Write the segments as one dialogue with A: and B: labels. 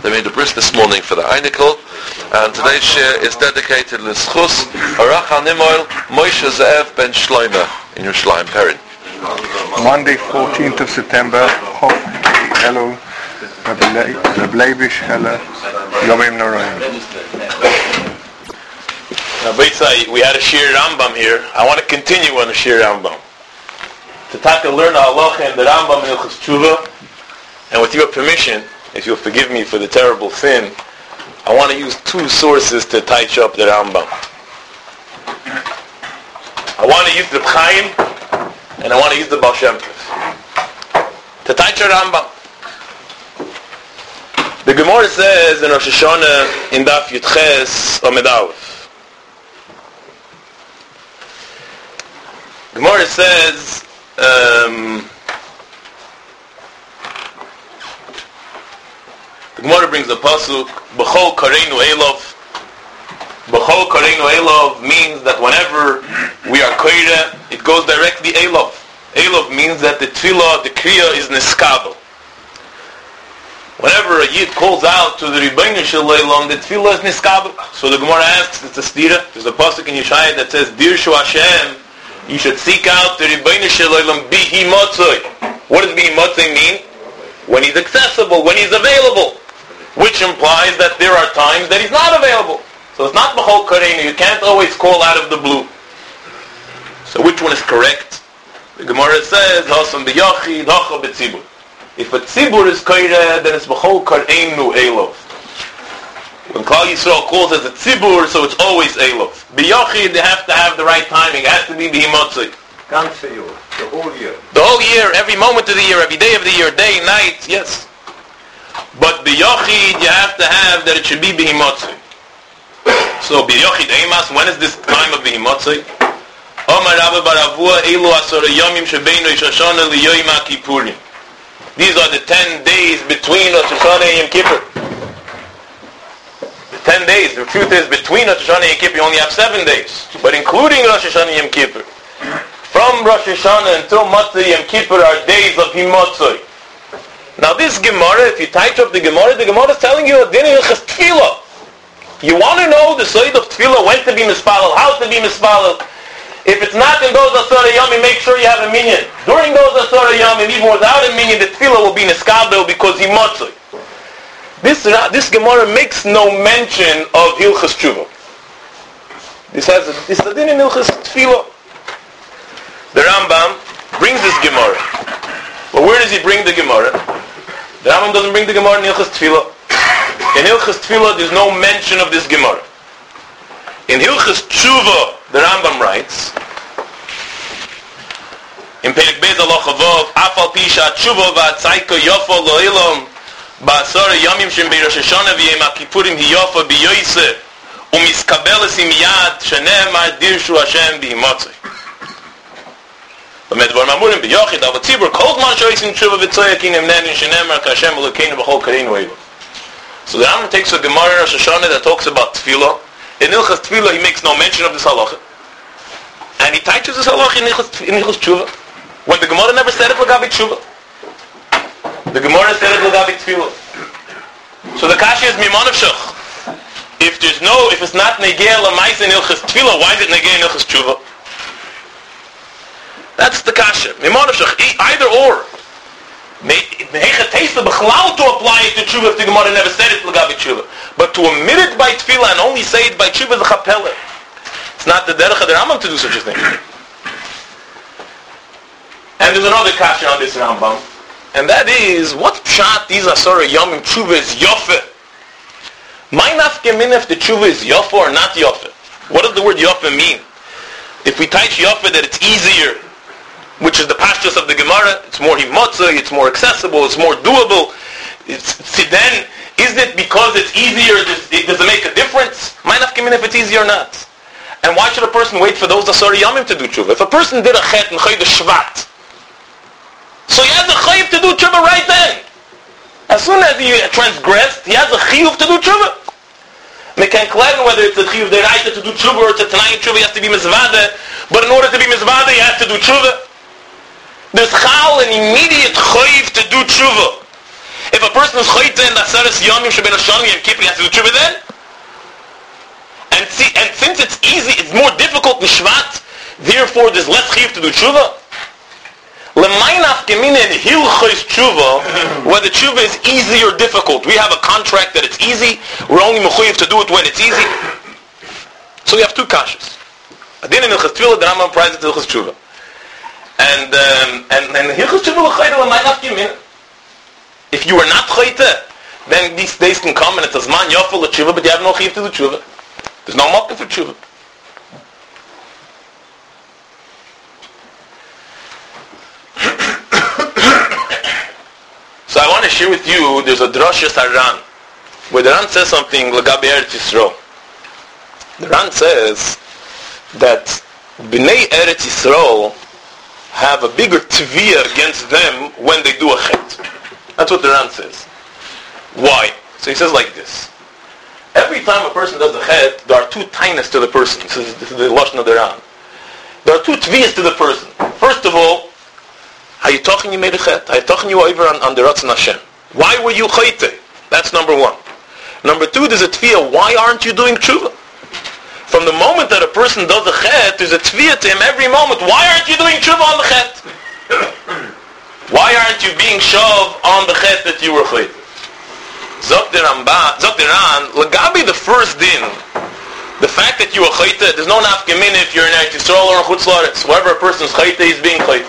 A: They made a bris this morning for the Einikel, and today's share is dedicated to L'Schus Arach HaNimoil Moshe Ze'ev Ben Shloime in Yerushalayim, Perrin.
B: Monday, 14th of September. Hello, Reb Leibish, hello, Yomim Noraim.
C: Now, Beitzai, we had a Shir Rambam here. I want to continue on the Shir Rambam. To take and learn the halacha in the Rambam in Hilchos Tshuva, and with your permission, if you'll forgive me for the terrible sin, I want to use two sources to touch up the Rambam. I want to use the Chaim, and I want to use the Baal Shem Tov. To touch the Rambam. The Gemara says in Rosh Hashanah in Daf Yudches Amud Aleph. Gemara says the Gemara brings a pasuk, B'chol kareinu elov. B'chol kareinu elov means that whenever we are koire, it goes directly elov. Elov means that the tefillah, the kriya is niskabel. Whenever a yid calls out to the Ribbono Shel Olam, the tefillah is niskabel. So the Gemara asks, it's a stira. There's a pasuk in Yeshaya that says, Dirshu Hashem, you should seek out the Ribbono Shel Olam bihi motzoi. What does bihi motzoi mean? When he's accessible, when he's available. Which implies that there are times that he's not available. So it's not b'chol kareinu. You can't always call out of the blue. So which one is correct? The Gemara says, Hasam b'yachid, hacha b'tzibur. If a tzibur is kaire, then it's b'chol kareinu elov. When Klal Yisrael calls as a tzibur, so it's always elov. B'yachid, they have to have the right timing. It has to be b'himotzei.
B: The whole year.
C: The whole year, every moment of the year, every day of the year, day, night, yes. But b'yachid, you have to have that it should be b'himotzei. So b'yachid eimas, when is this time of b'himotzei? Omar Rabbi Baravua, Elu Asara Yomim Shebeinu Rosh Hashanah Liyoyim HaKippurim. These are the 10 days between Rosh Hashanah and Yom Kippur. The 10 days. The truth is, between Rosh Hashanah and Yom Kippur, you only have 7 days. But including Rosh Hashanah and Yom Kippur, from Rosh Hashanah until Matzah Yom Kippur are days of Himotzoi. Now this Gemara, if you type up the Gemara is telling you a din in Hilchos Tefillah. You want to know the side of Tefillah, when to be mispalel, how to be mispalel. If it's not in those Asara Yomim, make sure you have a minyan. During those Asara Yomim, even without a minyan, the Tefillah will be niskabel because he motzoi. This Gemara makes no mention of Hilchos Tshuva. This is a din in Hilchos Tefillah. The Rambam brings this Gemara. But where does he bring the Gemara? The Rambam doesn't bring the Gemara in Hilchos Tefillah. In Hilchos Tefillah, there's no mention of this Gemara. In Hilchos Tshuva, the Rambam writes, in Perek Beis Halacha Vav, Afal Pisha Tshuva v'Atzaika Yofa Lo'elam Ba'asara Yomim Shem Be'Rosh Hashanah V'Yom HaKippurim Hiyofa B'Yoyse U'Miskabeles Imiyad Shenemar Dirshu Hashem B'Himotzei. B'Medvar Mamurim B'Yochid Al Tzibur Kol Zman Shoysim Tshuva V'Tzoyakin Emnenin Shenemar K'Hashem Elokeinu B'Chol Kareinu Eilu. So the Rambam takes a Gemara Rosh Hashanah that talks about Tefillah. In Hilchos Tefillah, he makes no mention of this halacha. And he teaches this halacha in Hilchos Tshuva. When the Gemara never said it l'gabi Tshuva. The Gemara said it l'gabi Tefillah. So the kasha is Mimon of Shach. If it's not Negea L'mais in Hilchos Tefillah, why is it Negea in Hilchos Tshuva? That's the kasha. Mimon of Shach. Either or. Meicha Teisa B'chlal to apply it to Tshuva if the Gemara never said it l'gabi Tshuva. But to omit it by Tefillah and only say it by Tshuva is a chapela. It's not the derech of the Rambam to do such a thing. And there's another kasha on this Rambam, and that is, what pshat these Asara Yomim Tshuva is Yofe? My nafke min if the Tshuva is Yofe or not Yofe? What does the word Yofe mean? If we teach Yofe that it's easier, which is the pashtus of the Gemara, it's more himotzah, it's more accessible, it's more doable. Then, is it because it's easier, does it make a difference? My nafke min if it's easy or not. And why should a person wait for those Asara Yomim to do Tshuva? If a person did a chet in Chodesh Shvat, so he has a chayv to do tshuva right then. As soon as he transgressed, he has a chiyuv to do tshuva. We can claim whether it's a chiyuv deraita to do tshuva or it's a tanai tshuva, he has to be mizvada. But in order to be mizvada, he has to do tshuva. There's chal an immediate chayv to do tshuva. If a person is chayte in the Aseres Yomim Sheben Hashanah Yom Kippur, he has to do tshuva then? And since it's easy, it's more difficult in Shvat, therefore there's less chiyuv to do tshuva. L'maynaf gemina in hilchos tshuva, whether tshuva is easy or difficult. We have a contract that it's easy. We're only mechuyev to do it when it's easy. So we have two kashas. Adin in hilchos tefillah, the Rambam applies it to hilchos tshuva. And hilchos tshuva l'chayte l'maynaf gemina. If you are not chayte, then these days can come and it's a zman yafel tshuva, but you have no chiyuv to do tshuva. There's no mokum for tshuva. So I want to share with you, there's a drashas Haran, where the Ran says something, L'gabi Eretz Yisrael. The Ran says that B'nai Eretz Yisrael have a bigger tviyah against them when they do a chet. That's what the Ran says. Why? So he says like this. Every time a person does a chet, there are two tainas to the person. This is the lashon of the Ran. There are two tviyahs to the person. First of all, how you talking you made a chet? How you talking you over on the Ratzon Hashem? Why were you chayte? That's number one. Number two, there's a tviyah. Why aren't you doing tshuva? From the moment that a person does a chet, there's a tviyah to him every moment. Why aren't you doing tshuva on the chet? Why aren't you being shov on the chet that you were chayte? Zok the Ran, l'gabi the first din, the fact that you are chayte, there's no nafkemin if you're in Eretz Yisrael or in Chutz La'aretz. Wherever a person's chayte, he's being chayte.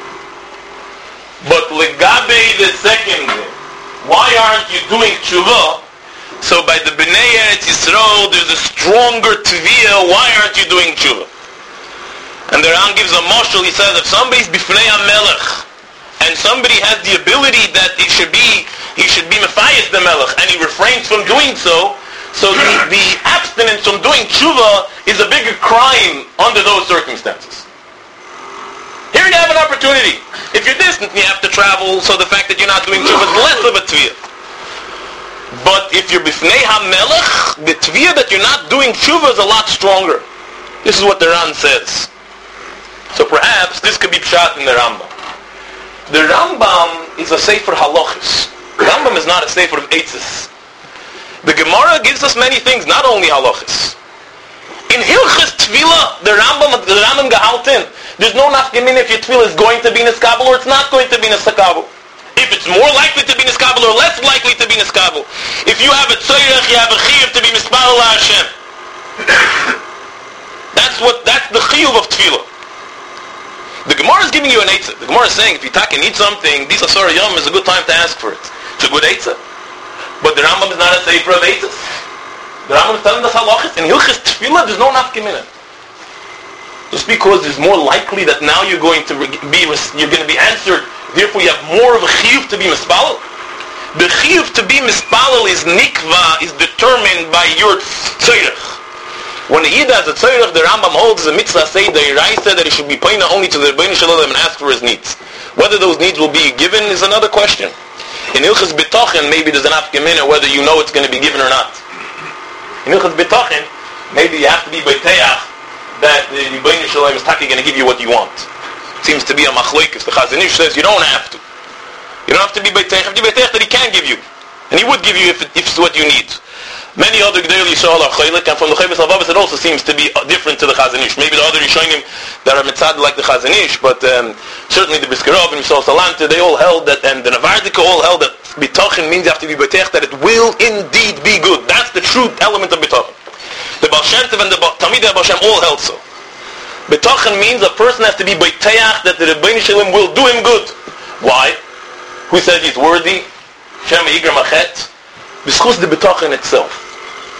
C: But legabe the second, why aren't you doing tshuva? So by the B'nai Eretz Yisrael, there's a stronger tviyah. Why aren't you doing tshuva? And the Ran gives a mashal. He says if somebody's bifnei HaMelech and somebody has the ability that he should be mefayez the Melech, and he refrains from doing so. So the abstinence from doing tshuva is a bigger crime under those circumstances. Here you have an opportunity. If you're distant, you have to travel, so the fact that you're not doing tshuva is less of a tviyah. But if you're b'fnei HaMelech, the tviyah that you're not doing tshuva is a lot stronger. This is what the Ran says. So perhaps this could be pshat in the Rambam. The Rambam is a sefer halachis. The Rambam is not a sefer of eitzes. The Gemara gives us many things, not only halachis. In Hilchas Tefillah, the Rambam gehalten, there's no nafkemin if your tefillah is going to be niskabel or it's not going to be niskabel. If it's more likely to be niskabel or less likely to be niskabel. If you have a tzoyrech, you have a chiyuv to be mispalel Hashem. That's the chiyuv of tefillah. The Gemara is giving you an eitzah. The Gemara is saying if you need something, this Asar Yom is a good time to ask for it. It's a good eitzah. But the Rambam is not a sefer of eitzahs. The Rambam is telling us halachis. In Hilchas Tefillah, there's no nafkemin. Just because it's more likely that now you're going to be answered, therefore you have more of a chiyuv to be mispalel. The chiyuv to be mispalel is nikva, is determined by your tzoyrech. When a yid has a tzoyrech, the Rambam holds a mitzvah say the Iraisa that he should be pointing only to the Rebbeinu Shalom and ask for his needs. Whether those needs will be given is another question. In Hilchas B'tochen, maybe there's an afgemina whether you know it's going to be given or not. In Hilchas B'tochen, maybe you have to be beiteach that the Rebbeinu Shalom is going to give you what you want. Seems to be a machlokes. The Chazon Ish says you don't have to. You don't have to be beiteach. You have to be beiteach that he can give you, and he would give you if it's what you need. Many other G'dei Yisrael are chaylik, and from the Chavis Alvavis it also seems to be different to the Chazon Ish. Maybe the other Rishonim that are mitzad like the Chazon Ish, but certainly the Biskarov and Yisrael Salanta, they all held that, and the Navardika all held that B'tochen means you have to be beiteach that it will indeed be good. That's the true element of B'tochen. The Baal Shem Tov and the Talmidei Baal Shem all held so. B'tochen means a person has to be beiteach that the Rebbeinu Shalom will do him good. Why? Who says he's worthy? Shem Yigra Machet. B'schus the B'tochen itself.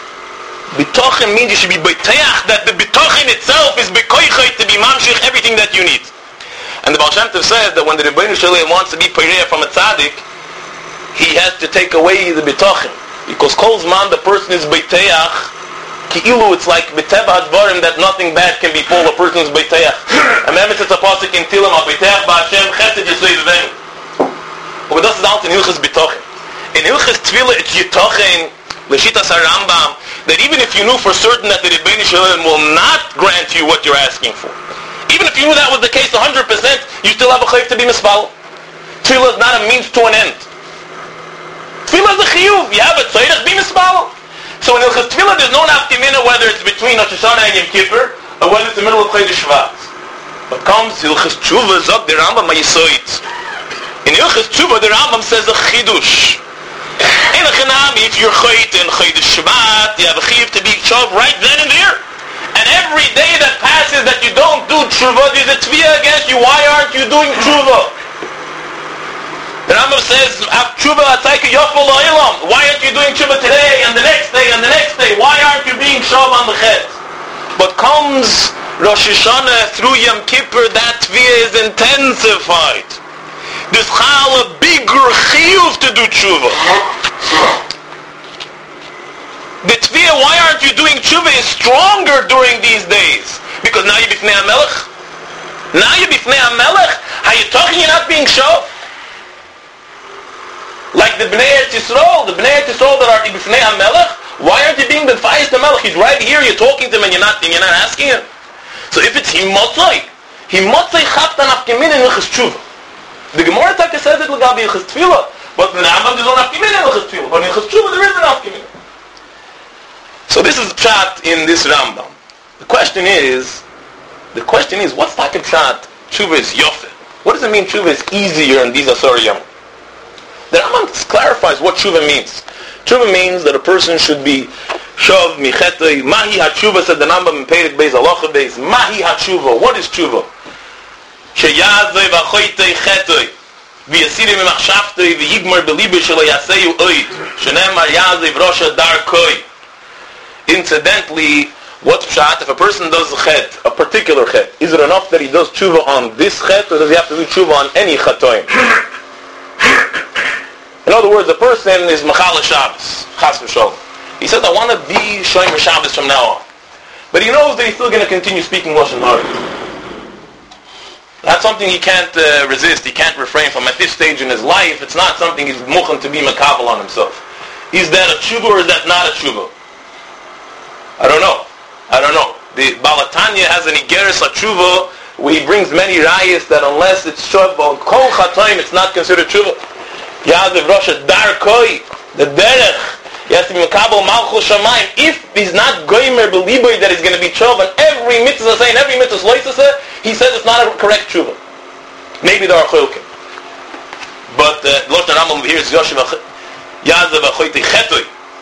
C: B'tochen means you should be beiteach that the B'tochen itself is bekoichet to be mamshich everything that you need. And the Baal Shem Tov says that when the Rebbeinu Shalom wants to be peireah from a tzaddik, he has to take away the B'tochen. Because kol zman the person is beiteach, ki'ilu it's like b'teva hadvarim that nothing bad can befall a person's beiteach. And remember it's a pasuk in Tilim, beiteach ba'Hashem chesed yisvei v'venu. But this is out in Hilchas B'tochen. In Hilchas Tefillah it's yitochen, l'shitas HaRambam, that even if you knew for certain that the Rebbeinu Shalom will not grant you what you're asking for, even if you knew that was the case 100%, you still have a chayv to be mispalel. Tefillah is not a means to an end. Tefillah is a chiyuv. You have a tzorech, be mispalel. So in Hilchos Tefillah, there's no nafkamina whether it's between Rosh Hashanah and Yom Kippur or whether it's the middle of Chodesh Shvat. But comes Hilchos Tshuva, zog the Rambam Mayisoit. In Hilchos Tshuva, the Rambam says a chidush. In a chenami, if you're chayt in Chodesh Shvat, you have a chiyuv to be tshuv right then and there. And every day that passes that you don't do tshuva, there's a tviyah against you. Why aren't you doing tshuva? The Rambam says, tshuva atayka yofel la'ilam. Why aren't you doing tshuva today and the next day and the next day? Why aren't you being shav on the chet? But comes Rosh Hashanah through Yom Kippur, that tviyah is intensified. There's a bigger chiyuv to do tshuva. The tviyah, why aren't you doing tshuva, is stronger during these days. Because now you're bifnei HaMelech. Now you're bifnei HaMelech. How you talking, you're not being shav? Like the Bnei Eretz Yisrael that are bifnei HaMelech, why aren't you being b'fayis the Melech? He's right here, you're talking to him and you're not asking him. So if it's Himotzoi chapta nafkemin in Hilchos Tshuva. The Gemara Taka says it l'gabi Hilchos Tefillah, but in the Rambam there's no nafkemin in Hilchos Tefillah, but in Hilchos Tshuva there is a nafkemin. So this is pshat in this Rambam. The question is, what's Taka pshat? Tshuva is yofe. What does it mean tshuva is easier in these Asar Yom? The Rambam clarifies what tshuva means. Tshuva means that a person should be shav michetoi. Mahi hatshuva, said the Rambam in Perek Beis Halacha Beis. Mahi hatshuva. What is tshuva? Sheyazoi v'achoitei chetoi v'yasiri mimachshavtoi v'yigmar b'libi shelo yaseyu oid shenemar yazoi v'rosha darkoi. Incidentally, what's pshat? If a person does a chet, a particular chet, is it enough that he does tshuva on this chet, or does he have to do tshuva on any chatoim? In other words, a person is Mechala Shabbos, Chas v'Sholom. He says, I want to be Shomer Shabbos from now on. But he knows that he's still going to continue speaking Lashon Hara. That's something he can't resist, he can't refrain from. At this stage in his life, it's not something he's muchen to be makabel on himself. Is that a tshuva or is that not a tshuva? I don't know. The Balatanya has an Igeres HaTshuva where he brings many rayas that unless it's tshuva, kol chatoim, it's not considered tshuva. Yazev Rosha Darkoi, the derech, he has to be Makabel Malchus Shamayim. If he's not goymer b'liboy that he's going to be tshuva, and every mitzvah saying, every mitzvah loisaseh, he says it's not a correct tshuva. Maybe there are chilkim. But Loshen Rambam here is Yazev Achoyti Chetoi.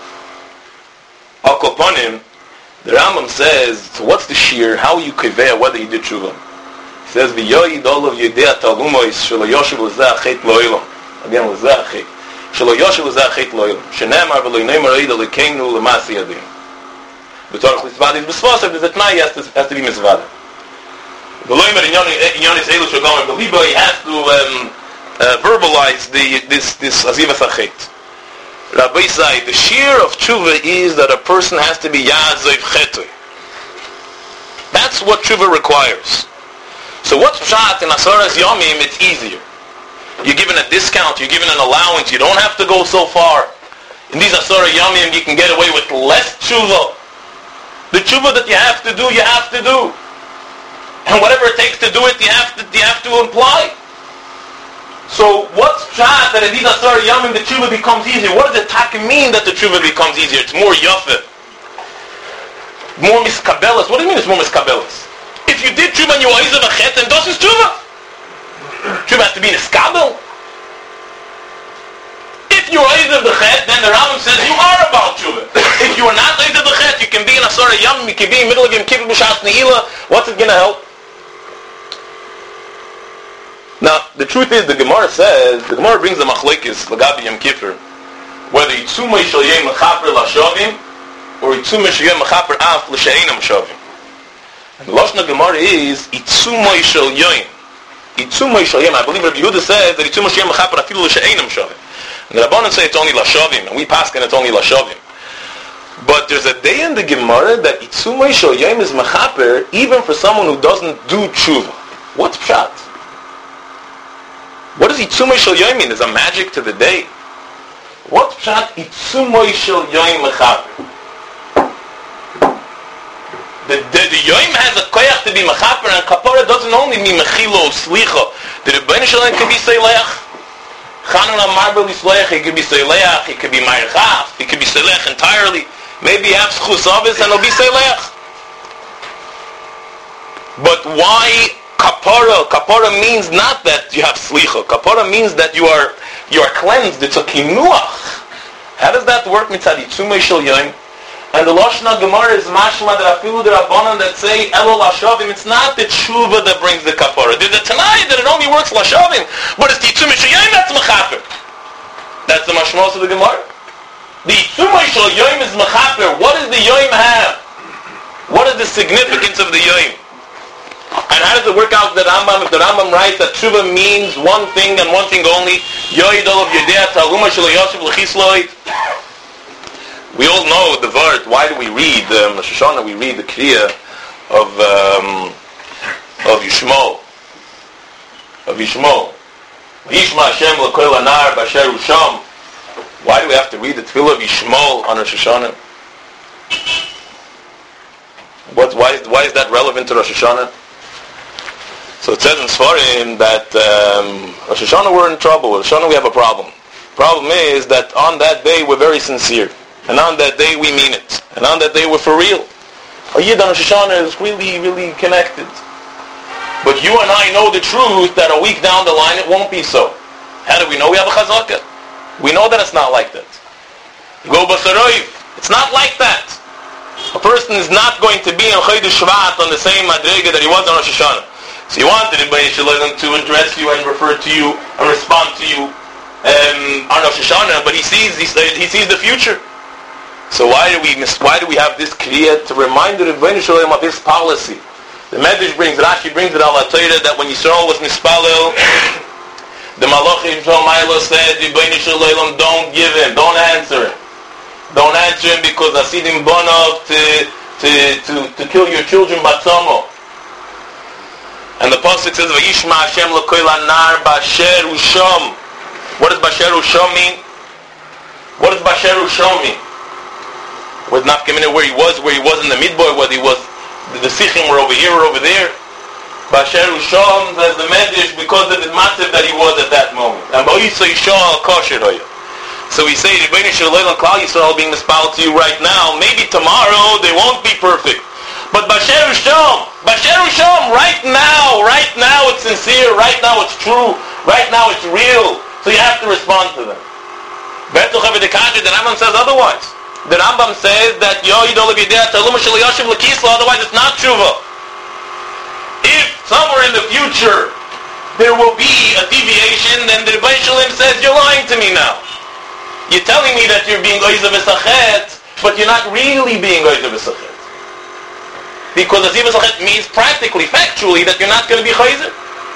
C: Al Koponim, the Rambam says, so what's the shear? How you kiveh whether you did tshuva? He says, V'yoyid olav yedei talumois shelo yoshev l'zeh achet lo'ilam. Again, l'zeh achet. Shelo yoshev l'zeh achet lo'ilam. Shenemar v'lo yneimar eida l'keinu l'masi yadim. B'torach l'tzvadis b'svosav, there's a t'nai has to be mitzvada. V'lo yneimar inyonis elu shogomer b'libo, he has to verbalize this azivas achet. Rabbi Zai, the shear of tshuva is that a person has to be yazev chetoi. That's what tshuva requires. So what's pshat in Asaras Yomim? It's easier. You're given a discount, you're given an allowance, you don't have to go so far. In these Asaras Yomim you can get away with less tshuva. The tshuva that you have to do, you have to do. And whatever it takes to do it, you have to imply. So what's pshat that in these Asar Yamim the tshuva becomes easier? What does the taka mean that the tshuva becomes easier? It's more yafeh. More miskabelas. What do you mean it's more miskabelas? If you did tshuva and you were izav achet, then das is tshuva. Tshuva has to be niskabel. If you are izav the chet, then the Rambam says you are about tshuva. If you are not izav the chet, you can be in Asar Yamim, you can be in the middle of Yom Kippur b'shas ne'ilah. What's it going to help? Now, the truth is, the Gemara brings the machlekes l'gabi Yom Kippur, whether yitzumay shel yom mechaper l'shavim or yitzumay shel yom mechaper af l'she'enam shavim. And the lashon of Gemara is yitzumay shel yom. Yitzumay shel yom. I believe Rabbi Yehuda says that yitzumay shel yom mechaper afilu l'she'enam shavim. And the Rabbanan say it's only l'shavim, and we paskin it's only l'shavim. But there's a day in the Gemara that yitzumay shel yom is mechaper even for someone who doesn't do tshuva. What's pshat? What does Itzumay Shel Yom mean? There's a magic to the day. What's pshat Itzumay Shel Yom Mechaper? The Yom has a koyach to be Mechaper, and Kapara doesn't only mean Mechilo or Slicha. The Rebbeinu Shalom can be Seileach. Chanukah Marbel Yisleach, he could be Seileach, he could be Ma'irchaf, he could be Seileach entirely. Maybe he has Chus Avis and he'll be Seileach. But why Kapara? Kapara means not that you have Slicha. Kapara means that you are cleansed. It's a Kinuach. How does that work? Mitzad Yitzumei Shel Yom. And the Lashon Gemara is mashma that afilu the Rabbanan that say Elul Lashavim. It's not the tshuva that brings the kapara. There's a Tanai that it only works Lashavim, but it's the Yitzumei Shel Yom that's mechaper. That's the mashmos of the Gemara. The Yitzumei Shel Yom is mechaper. What does the Yom have? What is the significance of the Yom? And how does it work out that Rambam? If the Rambam writes that tshuva means one thing and one thing only, Yoidol of Yedea Taluma Shel Yosef L'Chisloi. We all know the word. Why do we read Rosh Hashanah? We read the Kriya of Yishmael. Of Yishmael. Yishma Hashem l'kol anar b'asher usham. Why do we have to read the Tefillah of Yishmael on Rosh Hashanah? Why is that relevant to Rosh Hashanah? So it says in Sfarim that Rosh Hashanah we're in trouble. Rosh Hashanah we have a problem. The problem is that on that day we're very sincere. And on that day we mean it. And on that day we're for real. A Yid on Rosh Hashanah is really, really connected. But you and I know the truth that a week down the line it won't be so. How do we know? We have a chazakah. We know that it's not like that. You go Basaroiv. It's not like that. A person is not going to be in Chodesh Shvat on the same madrega that he was on Rosh Hashanah. So you wanted Rebbeinu Shalom to address you and refer to you and respond to you on Rosh Hashanah, but he sees the future. So why do we have this kriya to remind the Rebbeinu Shalom of his policy? The Medrash brings, Rashi brings it al Torah that when Yisrael was mispalel, the Malachim from Milo said, Rebbeinu Shalom, don't give him, don't answer him. Don't answer him because Hasidim Bonov to kill your children Batzomo. And the pasuk says, Vayishma Hashem l'koil anar b'asher usham. What does b'asher usham mean? What does b'asher usham mean? Was not coming in where he was in the midbar, whether he was the Sichim were over here or over there. B'asher usham says the Medrash because of the massive that he was at that moment. And b'oisay shal kosher hoya. So we say, Rebbeinu Shalom and Klal Yisrael being mispaled to you right now. Maybe tomorrow they won't be perfect. But B'asher usham, right now it's sincere, right now it's true, right now it's real. So you have to respond to them. The Rambam says otherwise. The Rambam says that otherwise it's not tshuva. If somewhere in the future there will be a deviation, then the Rebbeinu Shalom says, you're lying to me now. You're telling me that you're being oizav esachet, but you're not really being oizav esachet. Because oizav esachet means practically, factually, that you're not going to be chayzer.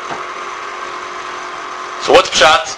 C: So what's pshat?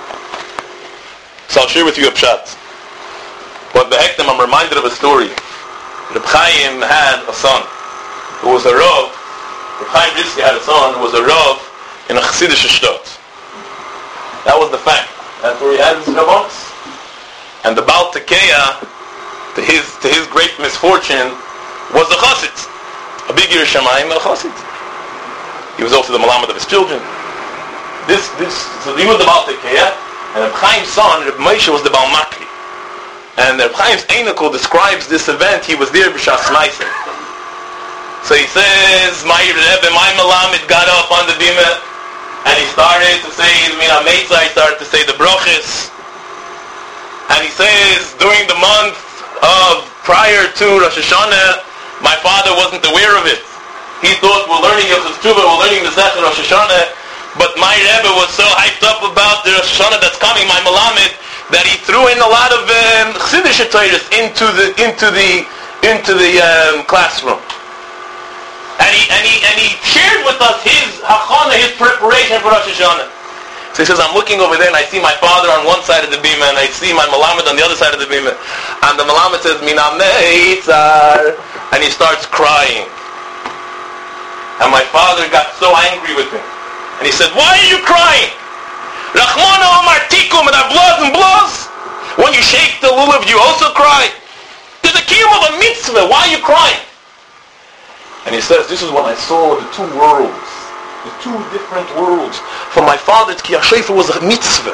C: So I'll share with you a pshat. What the heck, I'm reminded of a story. Reb Chaim had a son who was a Rav. Reb Chaim Briski had a son who was a Rav in a Chassidish shtot. That was the fact. That's where he had his Rabbanos. And the Baal Tekeya, to his great misfortune, was a Chassid. A big Yer Shamayim, a Chassid. He was also the Malamed of his children. So he was the Baal Tekeya, and Reb Chaim's son, Reb Moshe, was the Baal Makri. And Reb Chaim's Einikel describes this event. He was there b'Shas Ma'aseh. So he says, my Rebbe, my Malamed got up on the bima, and he started to say, he started to say the brachas. And he says, during the month of prior to Rosh Hashanah, my father wasn't aware of it. He thought we're learning Yosef Tshuva, we're learning the Zechar Rosh Hashanah, but my Rebbe was so hyped up about the Rosh Hashanah that's coming, my Malamed, that he threw in a lot of Chassidish Torahs into the classroom. And he shared with us his hachana, his preparation for Rosh Hashanah. So he says, I'm looking over there and I see my father on one side of the bima and I see my Malamed on the other side of the bima. And the Malamed says, Mina meitzar, and he starts crying. And my father got so angry with him. And he said, why are you crying? Rachmana Omar Tikum, and I blows. When you shake the lulav, you also cry. There's a kiyum of a mitzvah. Why are you crying? And he says, this is when I saw the two worlds. The two different worlds. For my father, Tkiyah Shofar was a mitzvah.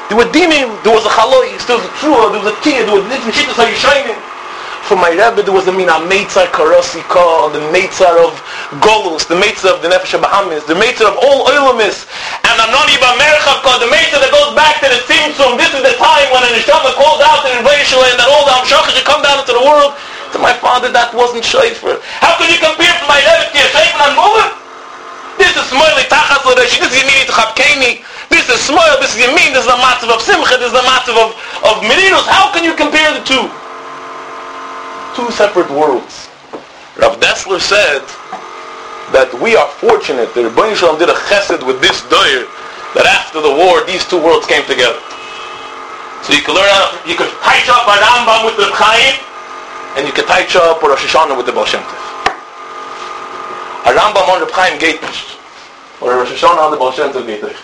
C: There were dinim, there was a chalois, there was a trua, there was a tia, there was different shittas how you shining. For my Rebbe, there was a Meitzar Karosika, the Meitzar of Golus, the Meitzar of the Nefesh HaBahamis, the Meitzar of all Oilamis, and Anoni B'Merchavka, the Meitzar that goes back to the Tzimtzum. This is the time when an Neshama calls out in Vayishal and that all the Hamshachas should come down into the world. To my father, that wasn't shayfer. How can you compare to my Rebbe to Yeshayfer and Mullah? This is Smoili Tachas L'Reshi, this is Yemini T'Chabkeni, this is Smoil, this is Yemin, this is a Matzav of Simcha, this is a Matzav of Merinos. How can you compare the two? Two separate worlds. Rav Dessler said that we are fortunate that Rebbeinu Shalom did a chesed with this doyer, that after the war these two worlds came together. So you can learn how, you could touch up a Rambam with the Chaim, and you can touch up a Rosh Hashanah with the Baal Shem Tov. A Rambam on the Chaim geht nicht, or a Rosh Hashanah on the Baal Shem Tov geht nicht.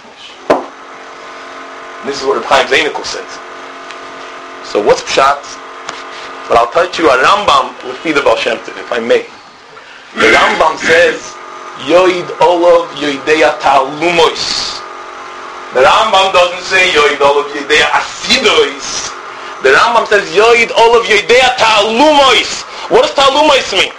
C: This is what Reb Chaim Zeinekul said. So what's Pshat? But I'll touch you a Rambam with the Baal Shem Tov, if I may. The Rambam says, Yoid Olav Yoideya Ta'alumois. The Rambam doesn't say Yoid Olav Yoideya Asidois. The Rambam says Yoid Olav Yoideya Ta'alumois. What does Ta'alumois mean?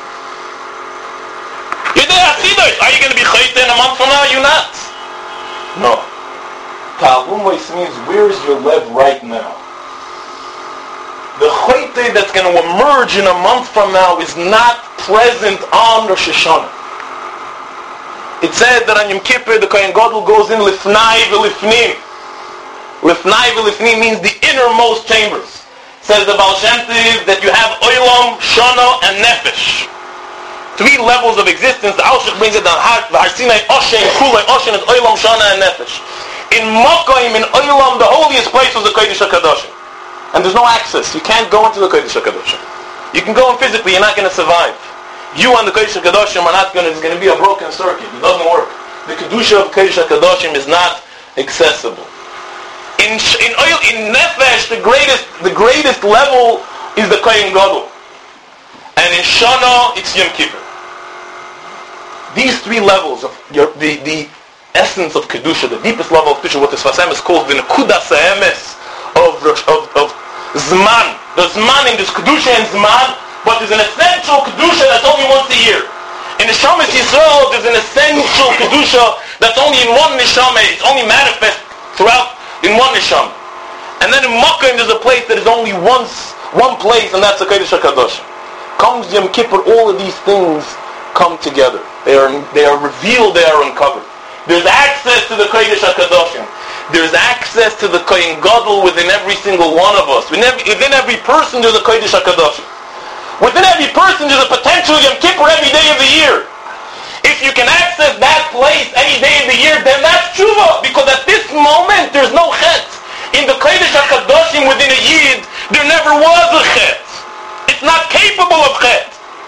C: Yoideya Asidois. Are you going to be chayte in a month from now? You're not. No. Ta'alumois means, where is your lev right now? The chayte that's going to emerge in a month from now is not present on Rosh Hashanah. It says that on Yom Kippur the Kohen Gadol goes in lifnai v'lifnim. Lifnai v'lifnim means the innermost chambers. It says the Baal Shem Tov that you have oilam, shana, and nefesh. Three levels of existence. The Alshich brings it down. V'harsinai oshen, kulei oshen is oilam, shana, and nefesh. In Makayim, in oilam, the holiest place was the Kodesh HaKadoshim. And there's no access. You can't go into the Kodesh HaKadoshim. You can go in physically, you're not going to survive. You and the Kodesh HaKadoshim are not going to, it's going to be a broken circuit. It doesn't work. The Kedusha of Kodesh HaKadoshim is not accessible. In Nefesh, the greatest level is the Kohen Gadol. And in Shana, it's Yom Kippur. These three levels of the essence of Kedusha, the deepest level of Kedusha, what the Sfas Emes calls the Nekudas HaEmes of Zman. There's Zman in this Kedusha and Zman, but there's an essential Kedusha that's only once a year. In the Neshama Yisrael, there's an essential Kedusha that's only in one Neshama. It's only manifest throughout in one Neshama. And then in Makkah, there's a place that is only one place, and that's the Kodesh HaKadoshim. Comes Yom Kippur, all of these things come together. They are revealed, they are uncovered. There's access to the Kodesh HaKadoshim. There's access to the Kohen Gadol within every single one of us. Within every person there's a Kodesh HaKadoshim. Within every person there's a potential Yom Kippur every day of the year. If you can access that place any day of the year, then that's tshuva. Because at this moment there's no chet. In the Kodesh HaKadoshim within a Yid, there never was a chet. It's not capable of chet.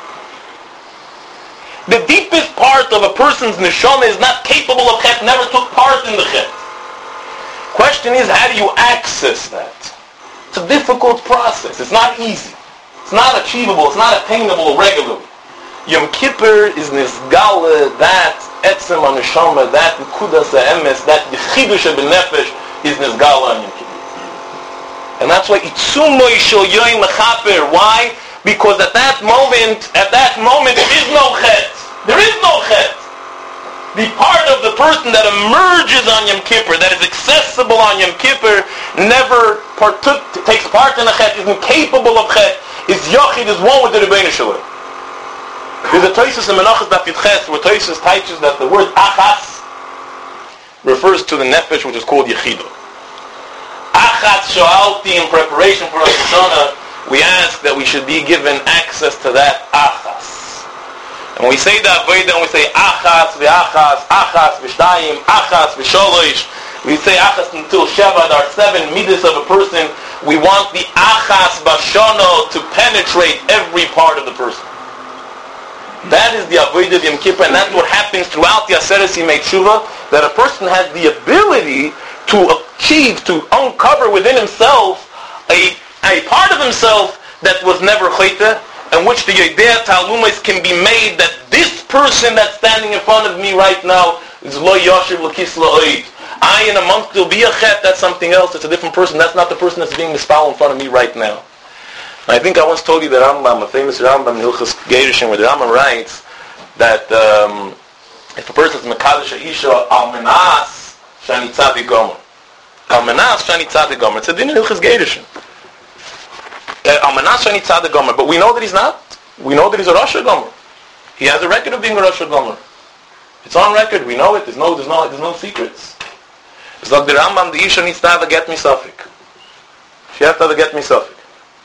C: The deepest part of a person's neshama is not capable of chet, never took part in the chet. Question is, how do you access that? It's a difficult process. It's not easy. It's not achievable. It's not attainable regularly. Yom Kippur is nisgala, that etzem haneshama, that nekudas ha'emes, that chidush b'nefesh is nisgala on Yom Kippur. And that's why itzumoy shel yoyim mechaper. Why? Because at that moment, there is no chet. There is no chet. The part of the person that emerges on Yom Kippur, that is accessible on Yom Kippur, never takes part in the chet, is incapable of chet, is yochid, is one with the Rebbeinu Shalom. There's a Tosis in Menachos Daf Yudches where Tosis teaches that the word achas refers to the nefesh, which is called yechidah. Achas sho'alti, in preparation for Rosh Hashanah, we ask that we should be given access to that achas. And when we say that Avodah, we say achas v'achas, achas v'shtayim, achas v'sholosh. We say achas until Sheva, there are 7 midas of a person. We want the achas b'shono to penetrate every part of the person. That is the Avodah of Yom Kippur, and that's what happens throughout the Aseres Yimei Tshuva, that a person has the ability to achieve, to uncover within himself a part of himself that was never chayta, in which the Yodea Ta'alumis can be made that this person that's standing in front of me right now is Lo Yoshev L'Kis La'oid. In a month there'll be a chet, that's something else, it's a different person, that's not the person that's being mispal in front of me right now. I think I once told you the Rambam, a famous Rambam, Hilchos Gerushin, where the Rambam writes that if a person is Mekadosh Ha'isha, Al-Menas Shani Tzadik Gomer. Al-Menas Shani Tzadik Gomer. It's a din in Hilchos Gerushin. Al-Menas Shani Tzadik Gomer. But we know that he's not. We know that he's a Rosh Gomer. He has a record of being a Rosh Gomer. It's on record. We know it. There's no secrets. It's like the Rambam, the Isha needs to have a get me suffix. She has to have a get me suffix.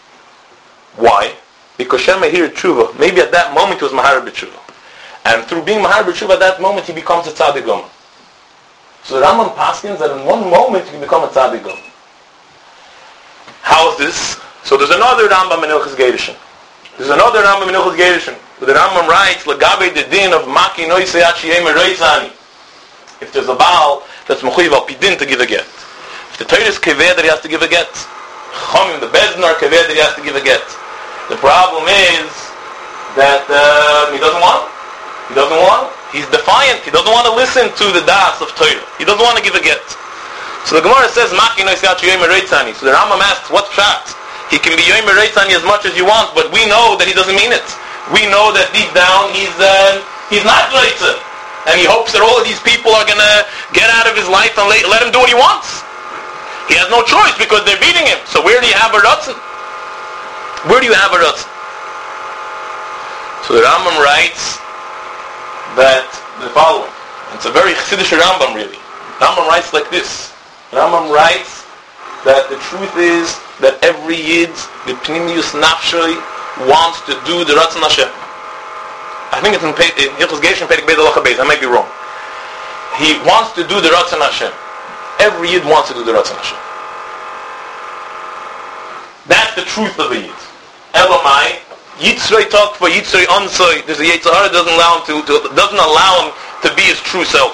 C: Why? Because Shem Mehir Tshuva. Maybe at that moment he was Mahar B'Tshuva. And through being Mahar B'Tshuva at that moment he becomes a Tzadik Gomer. So the Rambam paskins that in one moment you can become a Tzadik Gomer. How is this? So there's another Rambam in Hilchos Gerushin. There's another Rambam in Hilchos Gerushin. Where the Rambam writes, L'gabe de din of Maki Noisei Achiyem Ereitzani. If there's a Baal that's Mechuyev al Pidin to give a get. If the Torah is Keveh that he has to give a get. Chomim, the Bezdin are Keveh that he has to give a get. The problem is that he doesn't want. He doesn't want. He's defiant. He doesn't want to listen to the das of Torah. He doesn't want to give a get. So the Gemara says, Maki Noisei Achiyem Ereitzani. So the Rambam asks, what pshat? He can be Yom Ereitzani as much as you want, but we know that he doesn't mean it. We know that deep down he's not Reitzah. And he hopes that all of these people are going to get out of his life and let him do what he wants. He has no choice because they're beating him. So where do you have a Ratzin? Where do you have a Ratzin? So the Rambam writes that the following. It's a very Chassidish Rambam really. Rambam writes like this. Rambam writes that the truth is that every Yid, the Pnimius Nafshoi, wants to do the Ratzon Hashem. I think it's in Hilchos Gerushin Perek Beis Halacha Beis. I might be wrong. He wants to do the Ratzon Hashem. Every Yid wants to do the Ratzon Hashem. That's the truth of the Yid. Elamai, Yitzrei talk for Yitzrei Onsoi. There's a Yitzhahara doesn't allow him to be his true self.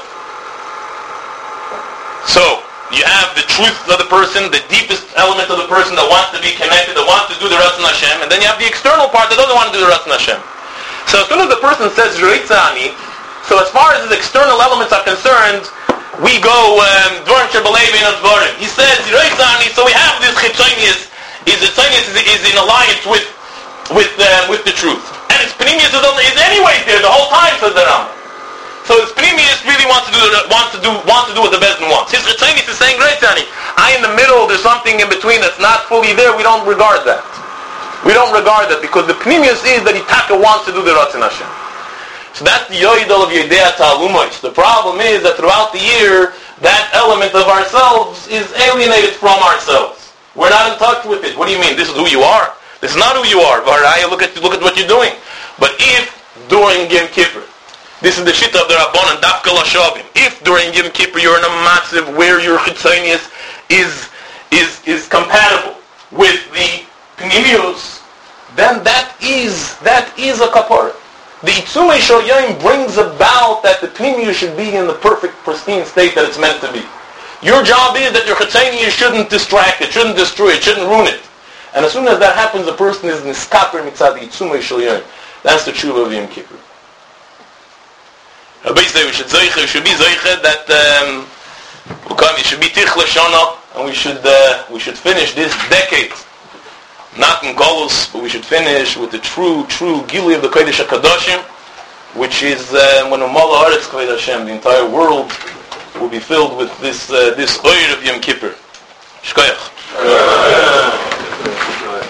C: So you have the truth of the person, the deepest element of the person that wants to be connected, that wants to do the Ratzon Hashem, and then you have the external part that doesn't want to do the Ratzon Hashem. So as soon as the person says Reitzani, so as far as his external elements are concerned, we go Dvarim Shebalevi and Dvarim. He says Reitzani, so we have this Chitzonius. His Chitzonius is in alliance with the truth, and his Pnimius is anyway there the whole time, says the Rambam. So his Pnimius really wants to do what the Bezdin wants. His Chitzonius is saying Reitzani. In the middle, there's something in between that's not fully there. We don't regard that. We don't regard that because the Pnimius is that Itaka wants to do the Ratzon Hashem. So that's the Yoidol of Yedei Ta'alumosh. The problem is that throughout the year, that element of ourselves is alienated from ourselves. We're not in touch with it. What do you mean? This is who you are? This is not who you are. Varaya, look at what you're doing. But if during Yom Kippur, this is the shita of the Rabbanan, Dafka Lashavim. If during Yom Kippur you're in a massive where your Chitzonius is compatible with the Pnimius, then that is a kapara. The Itzumei Shoyim brings about that the Pnimius should be in the perfect, pristine state that it's meant to be. Your job is that your Chitzonius shouldn't distract it, shouldn't destroy it, shouldn't ruin it. And as soon as that happens, the person is niskaper mitzad the Itzumei Shoyim. That's the tshuva of Yom Kippur. Basically, we should be zoiche that it should be tichle shana, and we should finish this decade. Not in Golus, but we should finish with the true Gili of the Kodesh HaKadoshim, which is when Umala Haaretz Kved Hashem, the entire world will be filled with this oir of Yom Kippur. Shkoyach.